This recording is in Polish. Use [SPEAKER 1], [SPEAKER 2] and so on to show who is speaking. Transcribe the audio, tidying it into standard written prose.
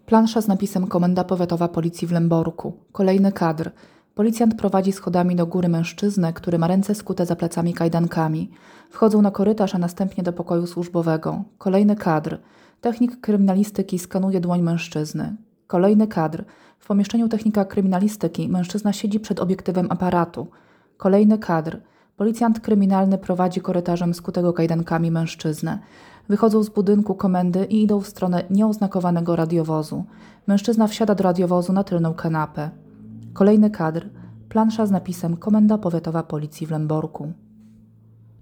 [SPEAKER 1] Plansza z napisem Komenda Powiatowa Policji w Lęborku. Kolejny kadr. Policjant prowadzi schodami do góry mężczyznę, który ma ręce skute za plecami kajdankami. Wchodzą na korytarz, a następnie do pokoju służbowego. Kolejny kadr. Technik kryminalistyki skanuje dłoń mężczyzny. Kolejny kadr. W pomieszczeniu technika kryminalistyki mężczyzna siedzi przed obiektywem aparatu. Kolejny kadr. Policjant kryminalny prowadzi korytarzem skutego kajdankami mężczyznę. Wychodzą z budynku komendy i idą w stronę nieoznakowanego radiowozu. Mężczyzna wsiada do radiowozu na tylną kanapę. Kolejny kadr. Plansza z napisem Komenda Powiatowa Policji w Lęborku.